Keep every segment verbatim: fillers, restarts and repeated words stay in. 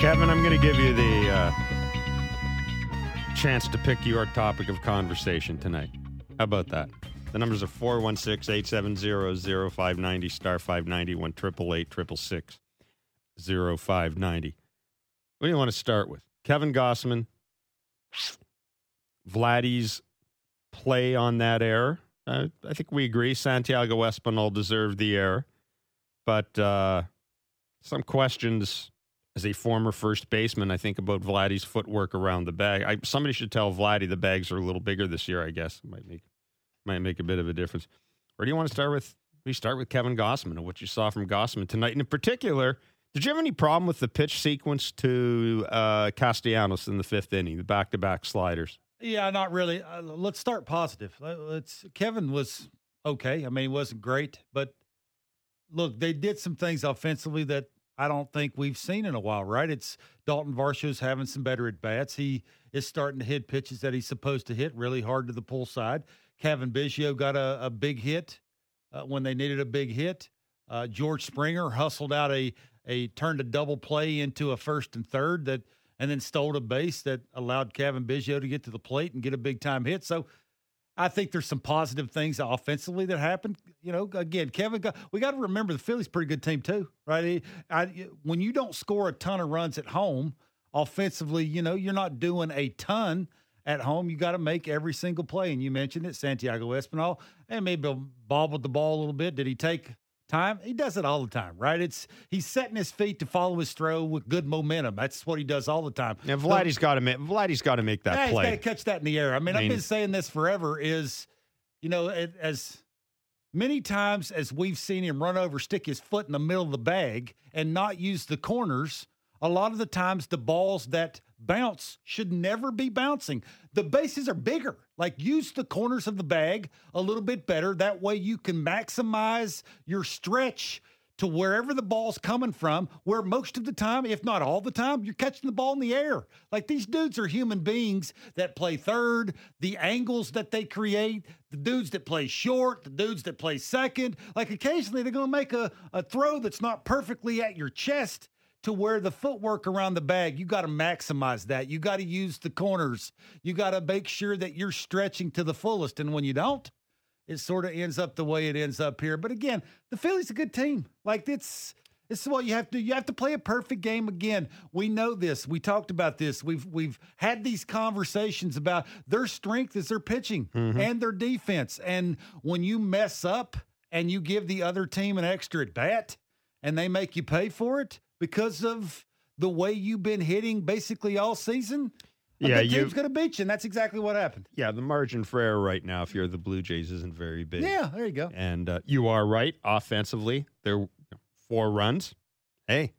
Kevin, I'm going to give you the uh, chance to pick your topic of conversation tonight. How about that? The numbers are four one six, eight seven zero, zero five nine zero, star five ninety, one eight eight eight, six six six, zero five nine zero. What do you want to start with? Kevin Gossman, Vladdy's play on that error. Uh, I think we agree Santiago Espinal deserved the error. But uh, some questions as a former first baseman, I think, about Vladdy's footwork around the bag. I, somebody should tell Vladdy the bags are a little bigger this year, I guess. Might make might make a bit of a difference. Or do you want to start with, we start with Kevin Gossman and what you saw from Gossman tonight? And in particular, did you have any problem with the pitch sequence to uh, Castellanos in the fifth inning, the back-to-back sliders? Yeah, not really. Uh, let's start positive. Let's. Kevin was okay. I mean, he wasn't great, but look, they did some things offensively that I don't think we've seen in a while, right? It's Dalton Varsho's having some better at-bats. He is starting to hit pitches that he's supposed to hit really hard to the pull side. Kevin Biggio got a, a big hit uh, when they needed a big hit. Uh, George Springer hustled out a a turned a double play into a first and third that, and then stole a base that allowed Kevin Biggio to get to the plate and get a big-time hit. So I think there's some positive things offensively that happened. You know, again, Kevin, got, we got to remember the Phillies pretty good team too, right? I, when you don't score a ton of runs at home, offensively, you know, you're not doing a ton at home. You got to make every single play. And you mentioned it, Santiago Espinal, and maybe bobbled the ball a little bit. Did he take time? He does it all the time, right? It's he's setting his feet to follow his throw with good momentum. That's what he does all the time. Yeah, Vladdy's got to make Vladdy's got to make that yeah, play. He's got to catch that in the air. I mean, I mean, I've been saying this forever. Is you know, it, as many times as we've seen him run over, stick his foot in the middle of the bag, and not use the corners. A lot of the times, the balls that bounce should never be bouncing. The bases are bigger. Like, use the corners of the bag a little bit better. That way you can maximize your stretch to wherever the ball's coming from, where most of the time, if not all the time, you're catching the ball in the air. Like, these dudes are human beings that play third, the angles that they create, the dudes that play short, the dudes that play second. Like, occasionally they're going to make a, a throw that's not perfectly at your chest, to where the footwork around the bag, you got to maximize that. You got to use the corners. You got to make sure that you're stretching to the fullest. And when you don't, it sort of ends up the way it ends up here. But again, the Phillies a good team. Like, it's this is what you have to do. You have to play a perfect game again. We know this. We talked about this. We've we've had these conversations about their strength is their pitching mm-hmm. and their defense. And when you mess up and you give the other team an extra at bat and they make you pay for it, because of the way you've been hitting basically all season, a yeah, good team's going to beat you, and that's exactly what happened. Yeah, the margin for error right now, if you're the Blue Jays, isn't very big. Yeah, there you go. And uh, you are right. Offensively, there four runs. Hey,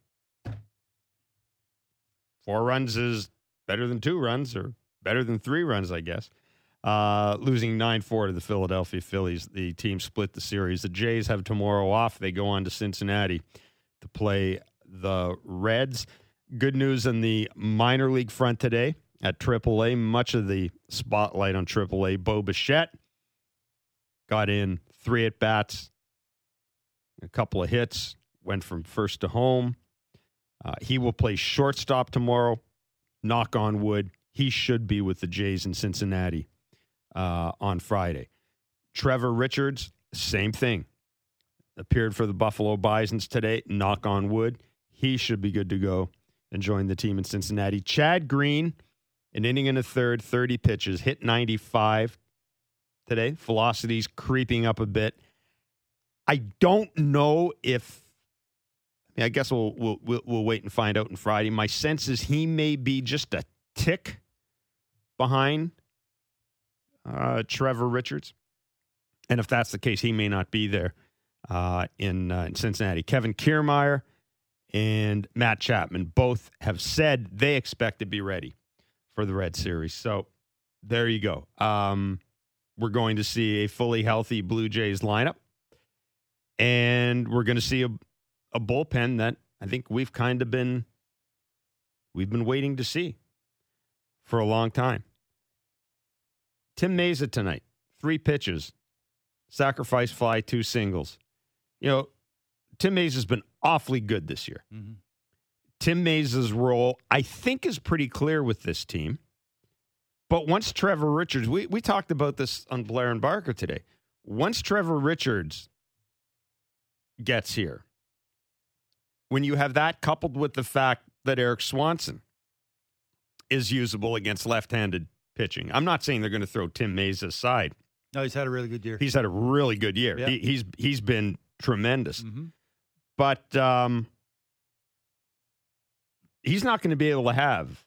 four runs is better than two runs, or better than three runs, I guess. Uh, losing nine four to the Philadelphia Phillies, the team split the series. The Jays have tomorrow off. They go on to Cincinnati to play the Reds. Good news on the minor league front today at triple A. Much of the spotlight on triple A. Bo Bichette got in three at-bats, a couple of hits, went from first to home. Uh, he will play shortstop tomorrow. Knock on wood. He should be with the Jays in Cincinnati uh, on Friday. Trevor Richards, same thing. Appeared for the Buffalo Bisons today. Knock on wood. He should be good to go and join the team in Cincinnati. Chad Green, an inning and a third, thirty pitches, hit ninety-five today. Velocity's creeping up a bit. I don't know if, I mean, I guess we'll, we'll we'll we'll wait and find out on Friday. My sense is he may be just a tick behind uh, Trevor Richards. And if that's the case, he may not be there uh, in, uh, in Cincinnati. Kevin Kiermaier and Matt Chapman both have said they expect to be ready for the Red Series. So there you go. Um, we're going to see a fully healthy Blue Jays lineup. And we're going to see a, a bullpen that I think we've kind of been we've been waiting to see for a long time. Tim Mayza tonight, three pitches, sacrifice fly, two singles. You know, Tim Mayza's been awfully good this year. Mm-hmm. Tim Mayza's role, I think, is pretty clear with this team. But once Trevor Richards, we, we talked about this on Blair and Barker today. Once Trevor Richards gets here, when you have that coupled with the fact that Eric Swanson is usable against left-handed pitching, I'm not saying they're going to throw Tim Mayza aside. No, he's had a really good year. He's had a really good year. Yep. He, he's he's been tremendous. Mm-hmm. But um, he's not going to be able to have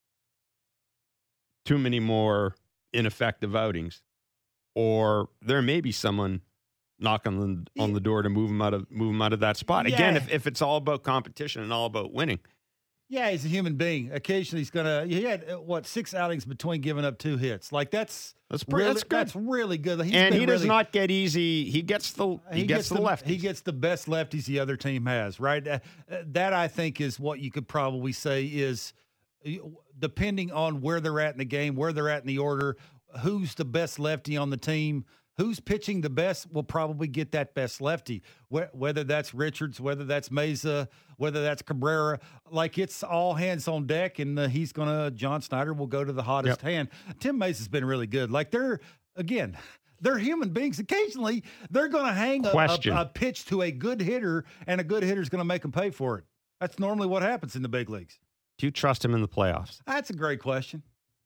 too many more ineffective outings, or there may be someone knocking on the, on the door to move him out of move him out of that spot. Yeah. Again, if, if it's all about competition and all about winning. Yeah, he's a human being. Occasionally, he's gonna. He had uh, what six outings between giving up two hits. Like that's that's pretty, really, that's good. That's really good. He's and he does really, not get easy. He gets the he, he gets, gets the, the lefties. He gets the best lefties the other team has. Right. Uh, that I think is what you could probably say is, depending on where they're at in the game, where they're at in the order, who's the best lefty on the team. Who's pitching the best will probably get that best lefty, whether that's Richards, whether that's Mayza, whether that's Cabrera. Like, it's all hands on deck, and uh, he's going to – John Snyder will go to the hottest yep. hand. Tim Mayza's been really good. Like, they're – again, they're human beings. Occasionally, they're going to hang a, a, a pitch to a good hitter, and a good hitter's going to make them pay for it. That's normally what happens in the big leagues. Do you trust him in the playoffs? That's a great question.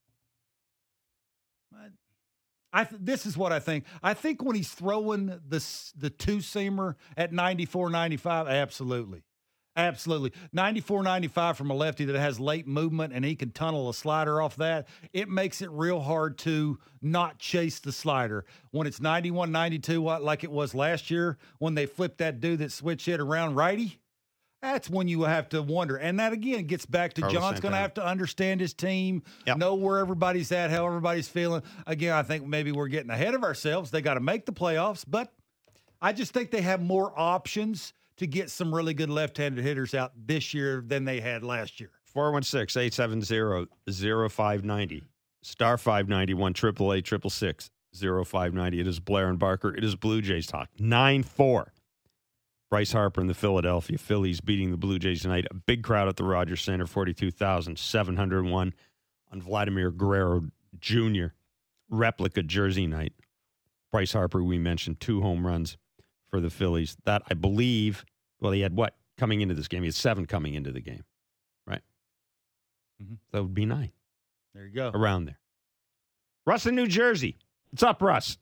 I th- this is what I think. I think when he's throwing the the two-seamer at ninety-four ninety-five, absolutely. Absolutely. ninety-four ninety-five from a lefty that has late movement and he can tunnel a slider off that, it makes it real hard to not chase the slider. When it's ninety-one ninety-two, like it was last year, when they flipped that dude that switch hit around righty, that's when you have to wonder. And that, again, gets back to Carlos John's going to have to understand his team, yep. know where everybody's at, how everybody's feeling. Again, I think maybe we're getting ahead of ourselves. They got to make the playoffs, but I just think they have more options to get some really good left-handed hitters out this year than they had last year. four one six, eight seven zero, zero five nine zero. Star five ninety-one, triple A, triple six, zero five nine zero. It is Blair and Barker. It is Blue Jays talk. nine four. Bryce Harper and the Philadelphia Phillies beating the Blue Jays tonight. A big crowd at the Rogers Center, forty-two thousand seven hundred one on Vladimir Guerrero Junior replica jersey night. Bryce Harper, we mentioned, two home runs for the Phillies. That, I believe, well, he had what coming into this game? He had seven coming into the game, right? Mm-hmm. That would be nine. There you go. Around there. Russ in New Jersey. What's up, Russ?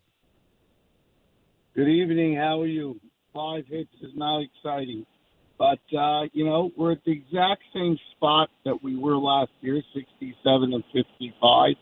Good evening. How are you? Five hits is not exciting. But, uh, you know, we're at the exact same spot that we were last year, sixty-seven and fifty-five.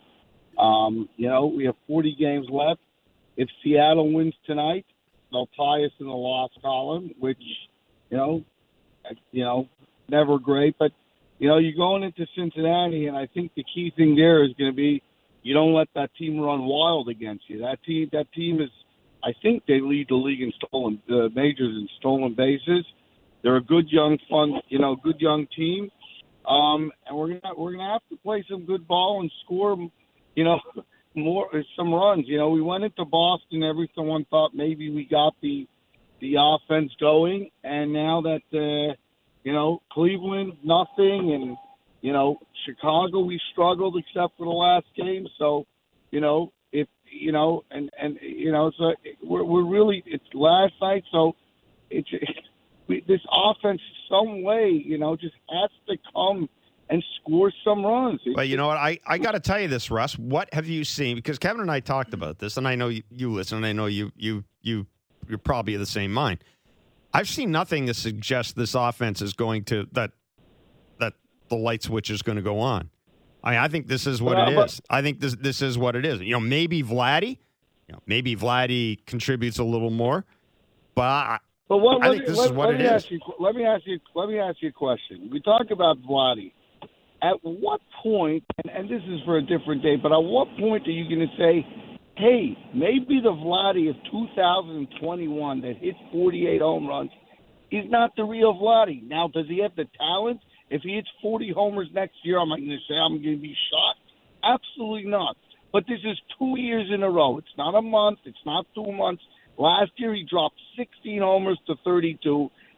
Um, you know, we have forty games left. If Seattle wins tonight, they'll tie us in the loss column, which, you know, you know, never great. But, you know, you're going into Cincinnati, and I think the key thing there is going to be you don't let that team run wild against you. That team, that team is, I think they lead the league in stolen uh, majors in stolen bases. They're a good young, fun, you know, good young team, um, and we're gonna we're gonna have to play some good ball and score, you know, more some runs. You know, we went into Boston. Everyone thought maybe we got the the offense going, and now that uh, you know, Cleveland nothing, and you know, Chicago we struggled except for the last game. So, you know. If you know, and, and you know, so we're we're really it's last night, so it's we, this offense some way, you know, just has to come and score some runs. But you know what, I, I got to tell you this, Russ. What have you seen? Because Kevin and I talked about this, and I know you, you listen, and I know you you you you're probably of the same mind. I've seen nothing to suggest this offense is going to that that the light switch is going to go on. I, I think this is what well, it but, is. I think this this is what it is. You know, maybe Vladdy, you know, maybe Vladdy contributes a little more, but I, but what, I let think me, this let, is what let it me is. Ask you, let me ask you. Let me ask you a question. We talk about Vladdy. At what point, and, and this is for a different day, but at what point are you going to say, "Hey, maybe the Vladdy of two thousand twenty-one that hit forty-eight home runs is not the real Vladdy"? Now, does he have the talent? If he hits forty homers next year, am I going to say I'm going to be shocked? Absolutely not. But this is two years in a row. It's not a month. It's not two months. Last year he dropped sixteen homers to thirty-two.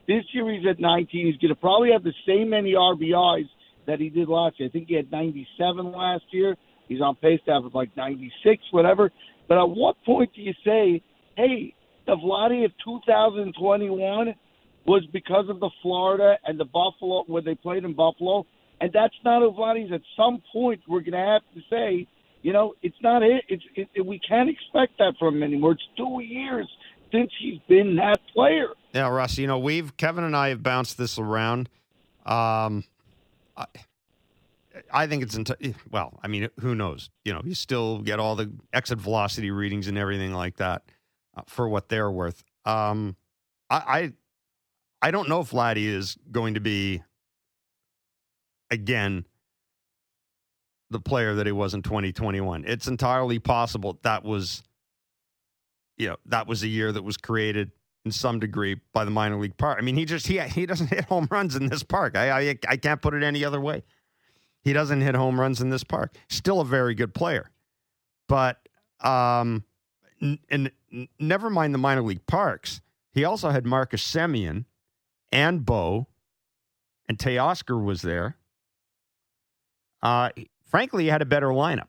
This year he's at nineteen. He's going to probably have the same many R B Is that he did last year. I think he had ninety-seven last year. He's on pace to have like ninety-six, whatever. But at what point do you say, hey, the Vladdy of two thousand twenty-one was because of the Florida and the Buffalo, where they played in Buffalo, and that's not who Vladdy's. At some point, we're going to have to say, you know, it's not it. It's it, it, we can't expect that from him anymore. It's two years since he's been that player. Yeah, Russ, you know, we've, Kevin and I have bounced this around. Um, I, I think it's, enti- well, I mean, who knows? You know, you still get all the exit velocity readings and everything like that uh, for what they're worth. Um, I, I, I don't know if Vladdy is going to be, again, the player that he was in twenty twenty-one. It's entirely possible that was, you know, that was a year that was created in some degree by the minor league park. I mean, he just, he he doesn't hit home runs in this park. I, I, I can't put it any other way. He doesn't hit home runs in this park. Still a very good player. But, um, n- and n- never mind the minor league parks. He also had Marcus Semien and Bo, and Teoscar was there. Uh, frankly, he had a better lineup.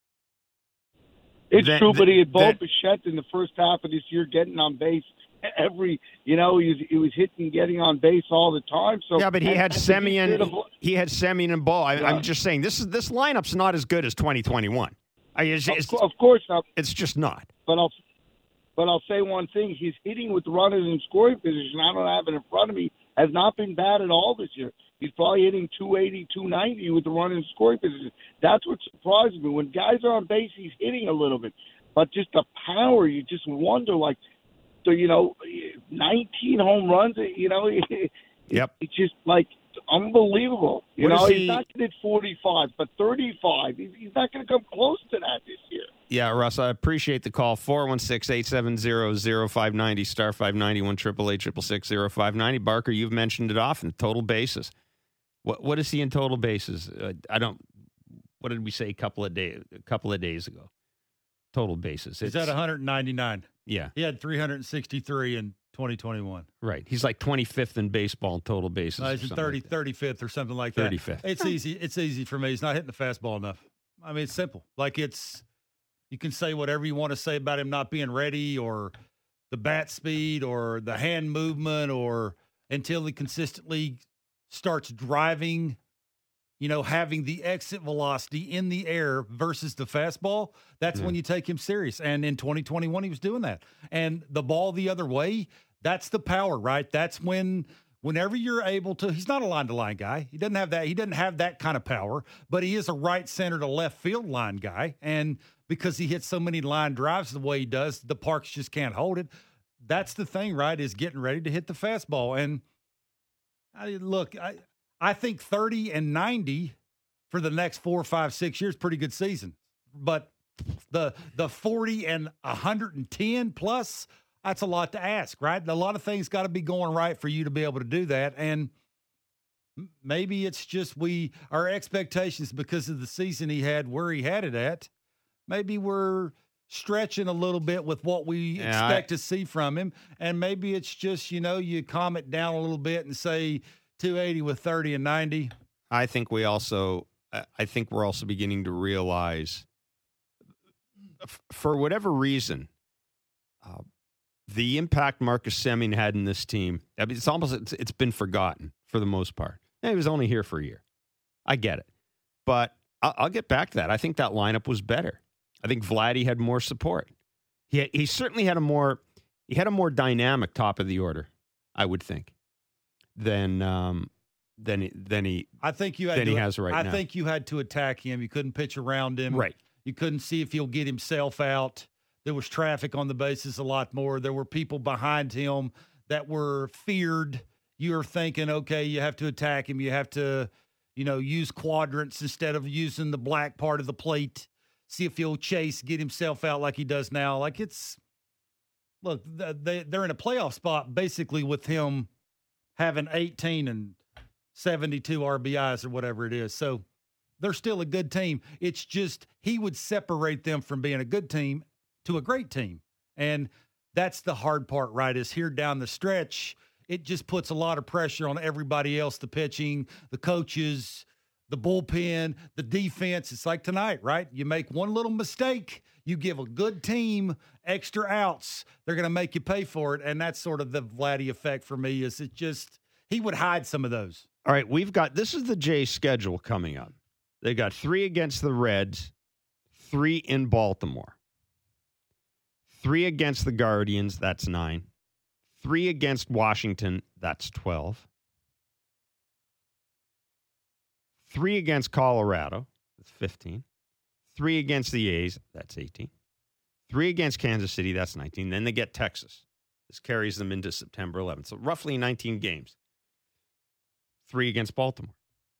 It's that, true, but he had Bo that, Bichette in the first half of this year getting on base every, you know, he was, he was hitting, getting on base all the time. So yeah, but he and, had and Semien. of, he had Semien and Bo. I, yeah. I'm just saying this is this lineup's not as good as twenty twenty-one. I, it's, of, it's, of course not. It's just not. But I'll, but I'll say one thing: he's hitting with runners in scoring position. I don't have it in front of me. Has not been bad at all this year. He's probably hitting two eighty, two ninety with the runners in scoring position. That's what surprises me. When guys are on base, he's hitting a little bit. But just the power, you just wonder, like, so, you know, nineteen home runs, you know, it, yep. it's just, like, unbelievable. You what know, he, he's not going to hit forty-five, but thirty-five, he's, he's not going to come close to that this year. Yeah, Russ, I appreciate the call. four one six, eight seven zero, zero five nine zero, star five ninety-one, eight eight eight, six six six, zero five nine zero. Barker, you've mentioned it often, total bases. What What is he in total bases? Uh, I don't, what did we say a couple of, day, a couple of days ago? Total bases. He's at one ninety-nine. Yeah. He had three sixty-three in twenty twenty-one. Right. He's like twenty-fifth in baseball in total bases. No, he's in thirty, like thirty-fifth or something like that. thirty-fifth. It's easy. It's easy for me. He's not hitting the fastball enough. I mean, it's simple. Like, it's, you can say whatever you want to say about him not being ready or the bat speed or the hand movement or until he consistently starts driving, you know, having the exit velocity in the air versus the fastball, that's yeah. when you take him serious. And in twenty twenty-one, he was doing that. And the ball the other way, that's the power, right? That's when, whenever you're able to, he's not a line-to-line guy. He doesn't have that. He doesn't have that kind of power, but he is a right center to left field line guy. And because he hits so many line drives the way he does, the Parks just can't hold it. That's the thing, right, is getting ready to hit the fastball. And I, look, I, I think thirty and ninety for the next four, five, six years, pretty good season. But the the forty and one hundred ten plus, that's a lot to ask, right? A lot of things got to be going right for you to be able to do that. And maybe it's just we our expectations because of the season he had, where he had it at. Maybe we're stretching a little bit with what we yeah, expect I, to see from him. And maybe it's just, you know, you calm it down a little bit and say two eighty with thirty and ninety. I think we also, I think we're also beginning to realize, for whatever reason, uh, the impact Marcus Semien had in this team, I mean, it's almost, it's, it's been forgotten for the most part. And he was only here for a year. I get it. But I'll, I'll get back to that. I think that lineup was better. I think Vladdy had more support. He he certainly had a more he had a more dynamic top of the order, I would think, than um than he, than he I think you had than to, he has right I now. I think you had to attack him. You couldn't pitch around him. Right. You couldn't see if he'll get himself out. There was traffic on the bases a lot more. There were people behind him that were feared. You were thinking, okay, you have to attack him. You have to, you know, use quadrants instead of using the black part of the plate. See if he'll chase, get himself out like he does now. Like it's, look, they, they're in a playoff spot basically with him having eighteen and seventy-two R B Is or whatever it is. So they're still a good team. It's just he would separate them from being a good team to a great team. And that's the hard part, right, is here down the stretch, it just puts a lot of pressure on everybody else, the pitching, the coaches, the bullpen, the defense. It's like tonight, right? You make one little mistake, you give a good team extra outs, they're going to make you pay for it. And that's sort of the Vladdy effect for me, is it just, he would hide some of those. All right, we've got, this is the Jays schedule coming up. They got three against the Reds, three in Baltimore, three against the Guardians, that's nine, three against Washington, that's twelve, three against Colorado, that's fifteen, three against the A's, that's eighteen, three against Kansas City, that's nineteen. Then they get Texas. This carries them into September eleventh. So roughly nineteen games. Three against Baltimore.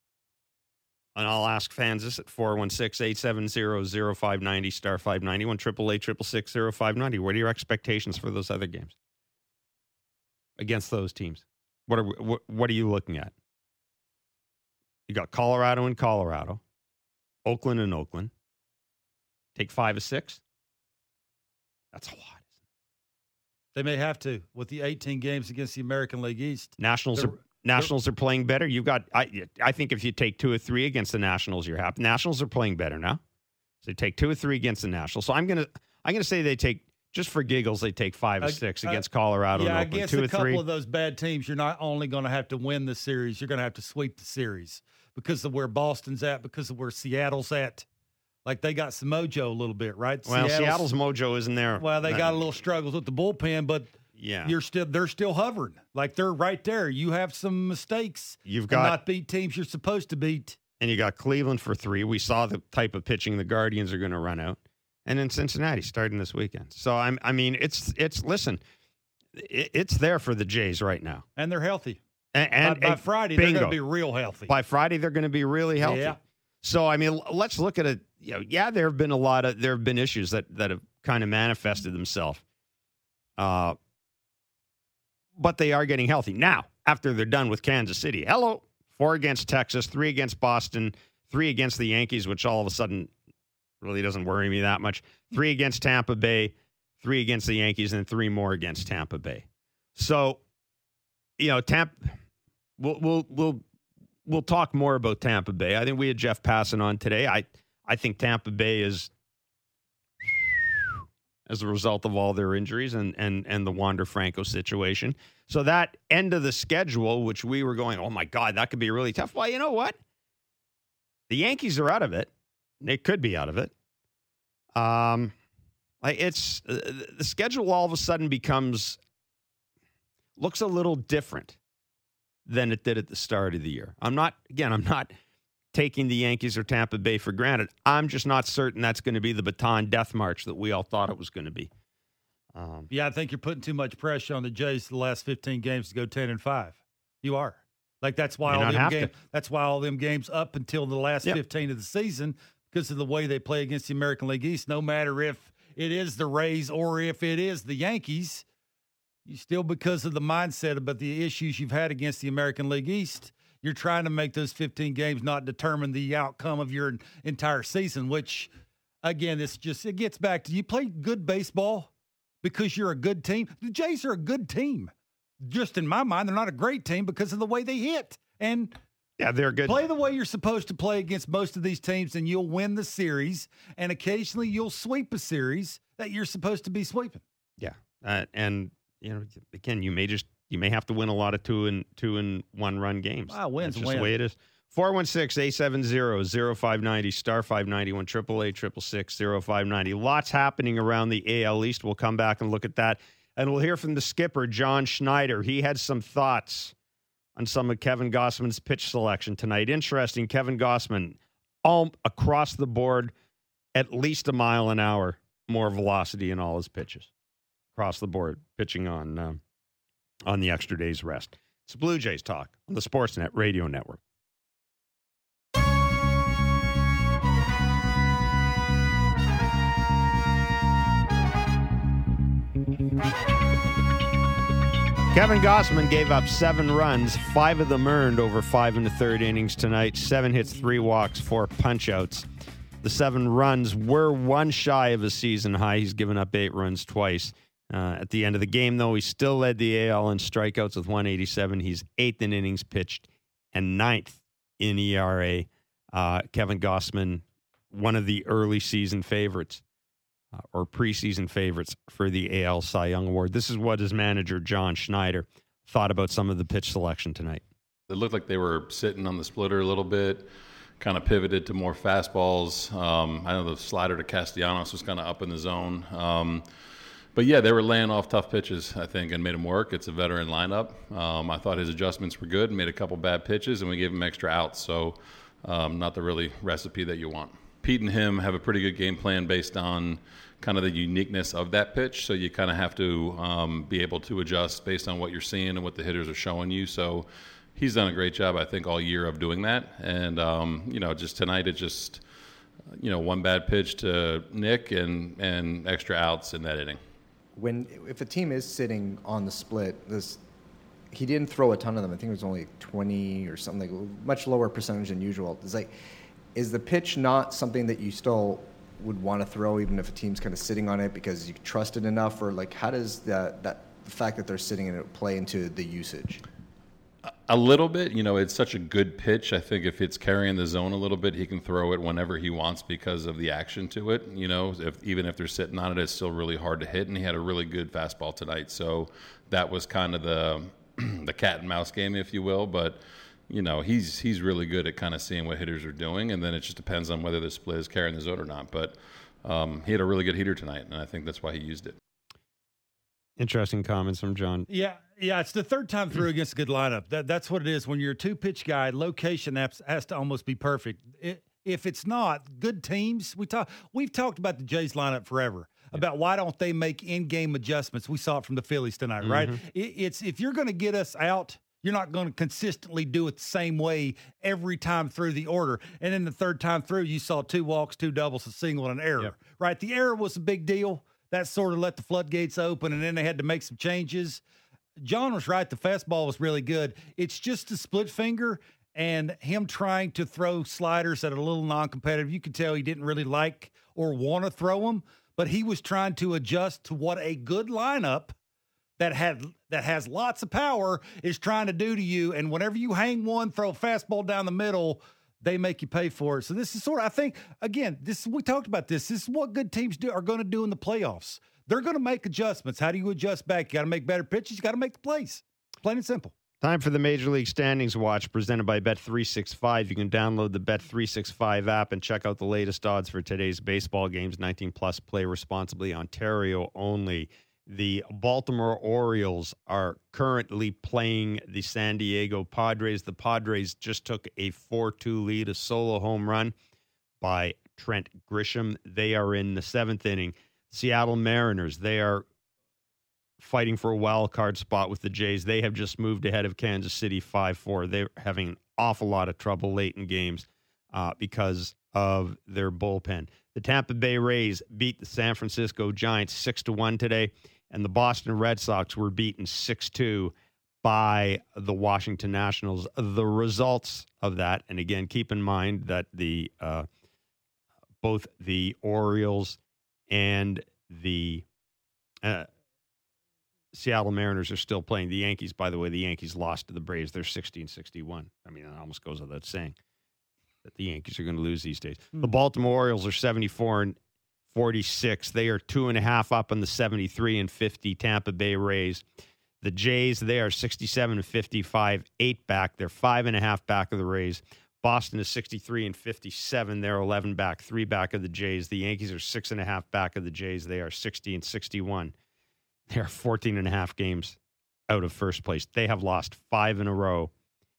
And I'll ask fans this at four one six, eight seven zero, zero five nine zero, star five ninety, one eight eight eight, six six six, zero five nine zero. What are your expectations for those other games against those teams? What are what, what are you looking at? You got Colorado and Colorado, Oakland and Oakland. Take five or six. That's a lot. They may have to with the eighteen games against the American League East. Nationals are Nationals are playing better. You've got. I I think if you take two or three against the Nationals, you're happy. Nationals are playing better now. So you take two or three against the Nationals. So I'm gonna I'm gonna say they take, just for giggles, they take five or uh, six against uh, Colorado. Yeah, and I Oakland. guess two a or couple three. of those bad teams, you're not only going to have to win the series, you're going to have to sweep the series because of where Boston's at, because of where Seattle's at. Like they got some mojo a little bit, right? Well, Seattle's, Seattle's mojo isn't there. Well, they got a little struggles with the bullpen, but. Yeah, you're still they're still hovering, like they're right there. You have some mistakes. You've got not beat teams you're supposed to beat, and you got Cleveland for three. We saw the type of pitching the Guardians are going to run out, and then Cincinnati starting this weekend. So I'm, I mean, it's it's listen, it, it's there for the Jays right now, and they're healthy. And, and by, by Friday, bingo. they're going to be real healthy. By Friday, they're going to be really healthy. Yeah. So I mean, let's look at it. You know, yeah, there have been a lot of there have been issues that that have kind of manifested themselves. Uh. But they are getting healthy. Now, after they're done with Kansas City, hello, four against Texas, three against Boston, three against the Yankees, which all of a sudden really doesn't worry me that much, three against Tampa Bay, three against the Yankees, and three more against Tampa Bay. So, you know, Tampa, we'll, we'll, we'll, we'll talk more about Tampa Bay. I think we had Jeff Passan on today. I, I think Tampa Bay is, as a result of all their injuries and and and the Wander Franco situation. So that end of the schedule, which we were going, oh, my God, that could be really tough. Well, you know what? The Yankees are out of it. They could be out of it. Um, like it's uh, the schedule all of a sudden becomes, looks a little different than it did at the start of the year. I'm not, again, I'm not taking the Yankees or Tampa Bay for granted. I'm just not certain that's going to be the baton death march that we all thought it was going to be. Um, yeah, I think you're putting too much pressure on the Jays the last fifteen games to go ten and five. You are. Like that's why all them games. That's why all them games up until the last yep. fifteen of the season, because of the way they play against the American League East. No matter if it is the Rays or if it is the Yankees, you still, because of the mindset about the issues you've had against the American League East, you're trying to make those fifteen games not determine the outcome of your entire season, which, again, it's just, it gets back to you play good baseball because you're a good team. The Jays are a good team. Just in my mind, they're not a great team because of the way they hit. And yeah, they're good. Play the way you're supposed to play against most of these teams, and you'll win the series. And occasionally you'll sweep a series that you're supposed to be sweeping. Yeah. Uh, and, you know, again, you may just, You may have to win a lot of two and two and one run games. Wow, wins That's just win. the way it is. four one six, eight seven zero, zero five nine zero, star five ninety, one eight eight eight, six six six, zero five nine zero. Lots happening around the A L East. We'll come back and look at that. And we'll hear from the skipper, John Schneider. He had some thoughts on some of Kevin Gossman's pitch selection tonight. Interesting, Kevin Gossman, all across the board, at least a mile an hour more velocity in all his pitches. Across the board, pitching on um, on the extra day's rest. It's Blue Jays Talk on the Sportsnet Radio Network. Kevin Gossman gave up seven runs, five of them earned over five and a third innings tonight. Seven hits, three walks, four punch-outs. The seven runs were one shy of a season high. He's given up eight runs twice. Uh, at the end of the game, though, he still led the A L in strikeouts with one eighty-seven. He's eighth in innings pitched and ninth in E R A. Uh, Kevin Gausman, one of the early season favorites uh, or preseason favorites for the A L Cy Young Award. This is what his manager, John Schneider, thought about some of the pitch selection tonight. It looked like they were sitting on the splitter a little bit, kind of pivoted to more fastballs. Um, I know the slider to Castellanos was kind of up in the zone. Um, but, yeah, they were laying off tough pitches, I think, and made them work. It's a veteran lineup. Um, I thought his adjustments were good, made a couple bad pitches, and we gave him extra outs. So um, not the really recipe that you want. Pete and him have a pretty good game plan based on kind of the uniqueness of that pitch. So you kind of have to um, be able to adjust based on what you're seeing and what the hitters are showing you. So he's done a great job, I think, all year of doing that. And, um, you know, just tonight it just, you know, one bad pitch to Nick and, and extra outs in that inning. When if a team is sitting on the split, this he didn't throw a ton of them. I think it was only twenty or something, like much lower percentage than usual. It's like, is the pitch not something that you still would want to throw even if a team's kind of sitting on it because you trust it enough? Or like, how does that, that the fact that they're sitting in it play into the usage? A little bit. You know, it's such a good pitch. I think if it's carrying the zone a little bit, he can throw it whenever he wants because of the action to it. You know, if even if they're sitting on it, it's still really hard to hit. And he had a really good fastball tonight. So that was kind of the the cat and mouse game, if you will. But, you know, he's he's really good at kind of seeing what hitters are doing. And then it just depends on whether the split is carrying the zone or not. But um, he had a really good heater tonight, and I think that's why he used it. Interesting comments from John. Yeah, yeah, it's the third time through against a good lineup. That that's what it is. When you're a two-pitch guy, location has, has to almost be perfect. It, if it's not, good teams. We talk. We've talked about the Jays lineup forever. Yeah. About why don't they make in-game adjustments? We saw it from the Phillies tonight, mm-hmm. right? It, it's if you're going to get us out, you're not going to consistently do it the same way every time through the order. And then the third time through, you saw two walks, two doubles, a single, and an error. Yep. Right? The error was a big deal. That sort of let the floodgates open, and then they had to make some changes. John was right. The fastball was really good. It's just a split finger and him trying to throw sliders that are a little non-competitive. You could tell he didn't really like or want to throw them, but he was trying to adjust to what a good lineup that had that has lots of power is trying to do to you. And whenever you hang one, throw a fastball down the middle, they make you pay for it. So this is sort of, I think, again, this we talked about this. This is what good teams do are going to do in the playoffs. They're going to make adjustments. How do you adjust back? You got to make better pitches. You got to make the plays. Plain and simple. Time for the Major League Standings Watch presented by Bet three sixty-five. You can download the Bet three sixty-five app and check out the latest odds for today's baseball games. nineteen plus, play responsibly, Ontario only. The Baltimore Orioles are currently playing the San Diego Padres. The Padres just took a four two lead, a solo home run by Trent Grisham. They are in the seventh inning. Seattle Mariners, they are fighting for a wild card spot with the Jays. They have just moved ahead of Kansas City five four. They're having an awful lot of trouble late in games uh, because of their bullpen. The Tampa Bay Rays beat the San Francisco Giants six to one today. And the Boston Red Sox were beaten six two by the Washington Nationals. The results of that, and again, keep in mind that the uh, both the Orioles and the uh, Seattle Mariners are still playing. The Yankees, by the way, the Yankees lost to the Braves. They're sixteen sixty-one. I mean, it almost goes without saying that the Yankees are going to lose these days. Mm. The Baltimore Orioles are seventy-four and forty-six. They are two and a half up on the seventy-three and fifty Tampa Bay Rays. The Jays, they are sixty-seven and fifty-five, eight back. They're five and a half back of the Rays. Boston is sixty-three and fifty-seven. They're eleven back, three back of the Jays. The Yankees are six and a half back of the Jays. They are sixty and sixty-one. They are fourteen and a half games out of first place. They have lost five in a row.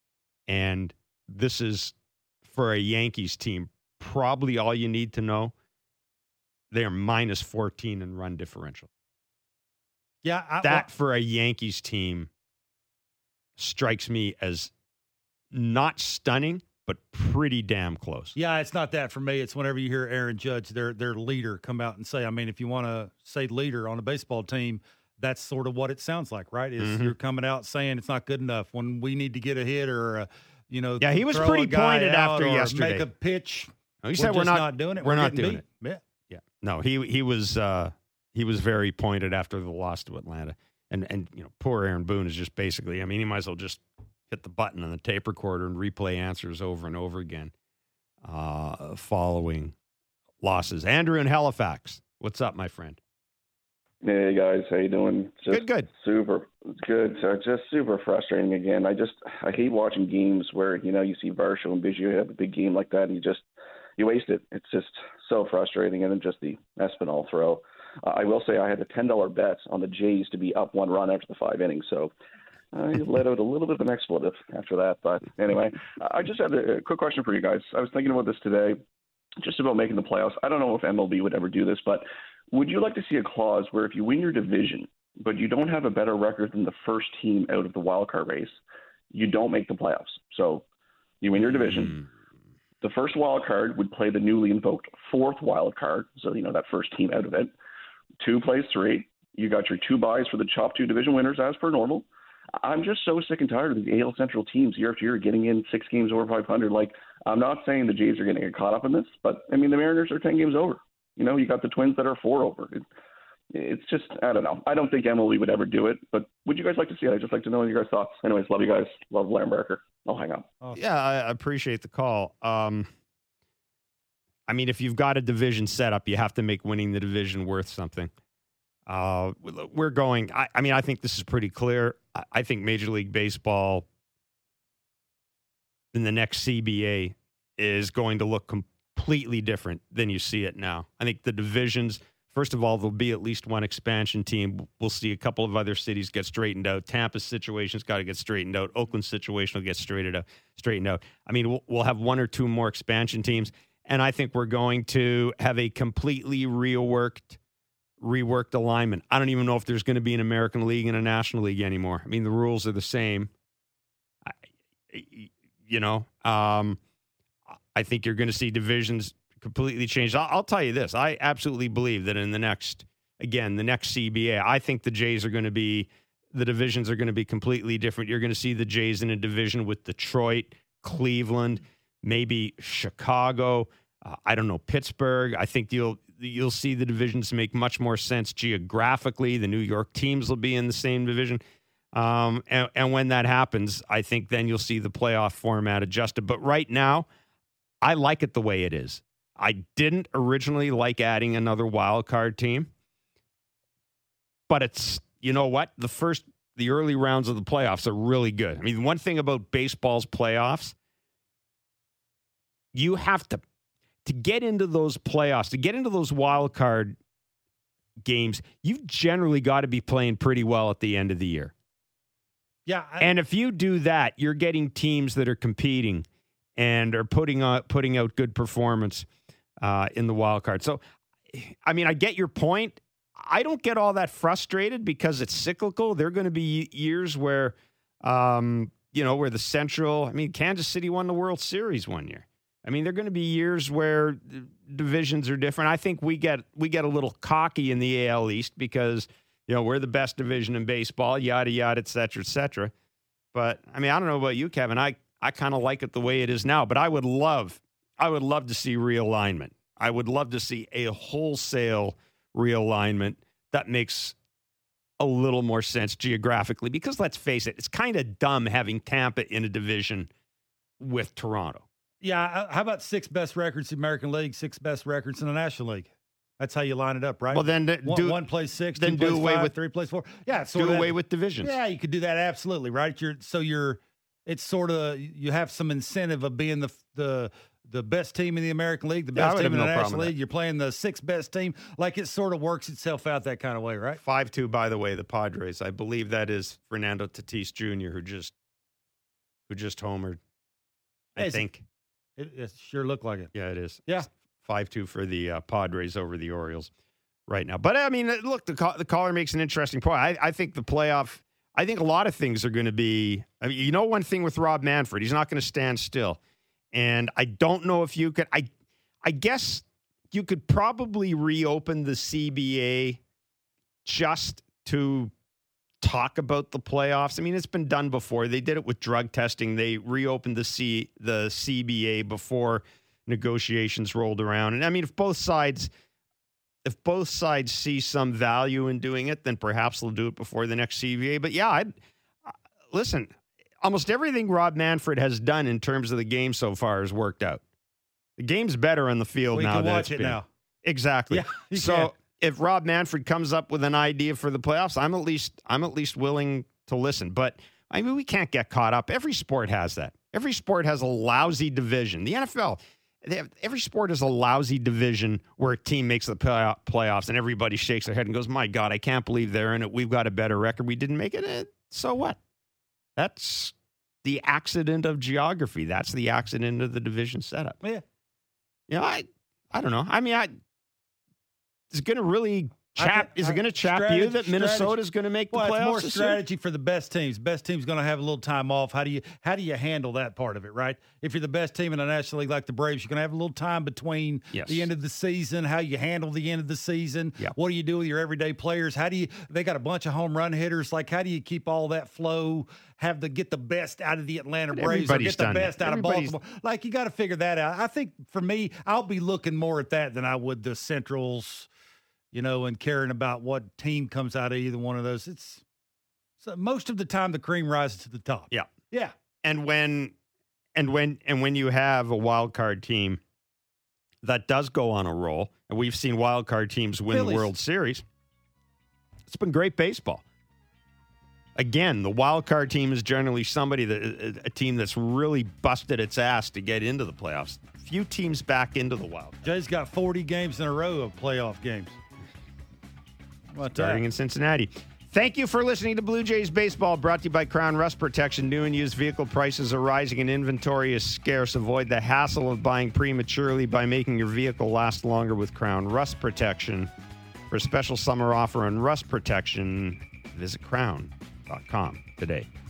And this is, for a Yankees team, probably all you need to know. They are minus fourteen in run differential. Yeah, I, that well, for a Yankees team strikes me as not stunning, but pretty damn close. Yeah, it's not that for me. It's whenever you hear Aaron Judge, their their leader, come out and say, I mean, if you want to say leader on a baseball team, that's sort of what it sounds like, right? Is mm-hmm. you're coming out saying it's not good enough when we need to get a hit or, a, you know, yeah, he was pretty pointed after or yesterday. Make a pitch. No, he said we're not, not doing it. We're, we're not doing beat. it. Yeah. Yeah. No, he he was uh, he was very pointed after the loss to Atlanta. And, and you know, poor Aaron Boone is just basically, I mean, he might as well just hit the button on the tape recorder and replay answers over and over again uh, following losses. Andrew in Halifax, what's up, my friend? Hey guys, how you doing? Just good, good. Super, good. So just super frustrating again. I just I hate watching games where you know you see Varsho and Biggio have a big game like that, and you just you waste it. It's just so frustrating. And then just the Espinal throw. Uh, I will say I had a ten dollar bet on the Jays to be up one run after the five innings, so I let out a little bit of an expletive after that. But anyway, I just had a quick question for you guys. I was thinking about this today, just about making the playoffs. I don't know if M L B would ever do this, but would you like to see a clause where if you win your division, but you don't have a better record than the first team out of the wild card race, you don't make the playoffs? So you win your division. Mm. The first wild card would play the newly invoked fourth wild card. So, you know, that first team out of it. Two plays three. You got your two buys for the top two division winners as per normal. I'm just so sick and tired of these A L Central teams year after year getting in six games over five hundred. Like, I'm not saying the Jays are going to get caught up in this, but, I mean, the Mariners are ten games over. You know, you got the Twins that are four over. It, it's just, I don't know. I don't think M L B would ever do it, but would you guys like to see it? I'd just like to know your guys' thoughts. Anyways, love you guys. Love Lambrecker. I'll hang up. Yeah, I appreciate the call. Um, I mean, if you've got a division set up, you have to make winning the division worth something. Uh, we're going, I, I mean, I think this is pretty clear. I, I think Major League Baseball in the next C B A is going to look completely different than you see it now. I think the divisions, first of all, there'll be at least one expansion team. We'll see a couple of other cities get straightened out. Tampa's situation's got to get straightened out. Oakland's situation will get straightened out. Straightened out. I mean, we'll, we'll have one or two more expansion teams, and I think we're going to have a completely reworked, reworked alignment. I don't even know if there's going to be an American League and a National League anymore. I mean, the rules are the same. I, you know, um, I think you're going to see divisions completely changed. I'll, I'll tell you this. I absolutely believe that in the next, again, the next C B A, I think the Jays are going to be, the divisions are going to be completely different. You're going to see the Jays in a division with Detroit, Cleveland, maybe Chicago, uh, I don't know, Pittsburgh. I think you'll you'll see the divisions make much more sense geographically. The New York teams will be in the same division. Um, and, and when that happens, I think then you'll see the playoff format adjusted. But right now, I like it the way it is. I didn't originally like adding another wild card team, but it's, you know what? The first, the early rounds of the playoffs are really good. I mean, one thing about baseball's playoffs, you have to, to get into those playoffs, to get into those wild card games, you've generally got to be playing pretty well at the end of the year. Yeah. I, and if you do that, you're getting teams that are competing and are putting out, putting out good performance uh, in the wild card. So, I mean, I get your point. I don't get all that frustrated because it's cyclical. There are going to be years where, um, you know, where the Central, I mean, Kansas City won the World Series one year. I mean, there are going to be years where divisions are different. I think we get we get a little cocky in the A L East because, you know, we're the best division in baseball, yada, yada, et cetera, et cetera. But, I mean, I don't know about you, Kevin. I, I kind of like it the way it is now. But I would love, I would love to see realignment. I would love to see a wholesale realignment that makes a little more sense geographically. Because let's face it, it's kind of dumb having Tampa in a division with Toronto. Yeah, how about six best records in the American League, six best records in the National League? That's how you line it up, right? Well, then one, do, one plays six, then two do plays away five, with three plays four. Yeah, do sort away of, with divisions. Yeah, you could do that absolutely, right? You're so you're it's sort of you have some incentive of being the the the best team in the American League, the best yeah, team in no the National League. That. You're playing the sixth best team. Like it sort of works itself out that kind of way, right? five two, by the way, the Padres. I believe that is Fernando Tatis Junior who just who just homered. I hey, think. It, it sure looked like it. Yeah, it is. Yeah. five two for the uh, Padres over the Orioles right now. But, I mean, look, the, call, the caller makes an interesting point. I, I think the playoff, I think a lot of things are going to be, I mean, you know one thing with Rob Manfred, he's not going to stand still. And I don't know if you could, I, I guess you could probably reopen the C B A just to talk about the playoffs. I mean, it's been done before. They did it with drug testing. They reopened the C the C B A before negotiations rolled around. And I mean, if both sides if both sides see some value in doing it, then perhaps they'll do it before the next C B A. But yeah, I'd, uh, listen, almost everything Rob Manfred has done in terms of the game so far has worked out. The game's better on the field we now. Can that watch it's it been. now. Exactly. Yeah, so can. if Rob Manfred comes up with an idea for the playoffs, I'm at least I'm at least willing to listen. But I mean, we can't get caught up. Every sport has that. Every sport has a lousy division. The N F L, they have, every sport has a lousy division where a team makes the play, playoffs and everybody shakes their head and goes, "My God, I can't believe they're in it. We've got a better record. We didn't make it. Eh, so what?" That's the accident of geography. That's the accident of the division setup. Yeah. You know, I I don't know. I mean, I is it going to really chap? Think, is it going to chap strategy, you that Minnesota is going to make the well, playoffs? It's more this strategy year? for the best teams. Best team's going to have a little time off. How do you how do you handle that part of it? Right? If you're the best team in the National League like the Braves, you're going to have a little time between yes. the end of the season. How you handle the end of the season? Yeah. What do you do with your everyday players? How do you? They got a bunch of home run hitters. Like how do you keep all that flow? Have the get the best out of the Atlanta But Braves or get the done best that. out of Everybody's- Baltimore? Like you got to figure that out. I think for me, I'll be looking more at that than I would the Centrals. You know, and caring about what team comes out of either one of those. It's so most of the time the cream rises to the top. Yeah. Yeah. And when and when and when you have a wild card team that does go on a roll, and we've seen wild card teams win Phillies. the World Series, it's been great baseball. Again, the wild card team is generally somebody that a team that's really busted its ass to get into the playoffs. Few teams back into the wild. Jay's got forty games in a row of playoff games. What Starting in Cincinnati. Thank you for listening to Blue Jays Baseball, brought to you by Crown Rust Protection. New and used vehicle prices are rising and inventory is scarce. Avoid the hassle of buying prematurely by making your vehicle last longer with Crown Rust Protection. For a special summer offer on rust protection, visit crown dot com today.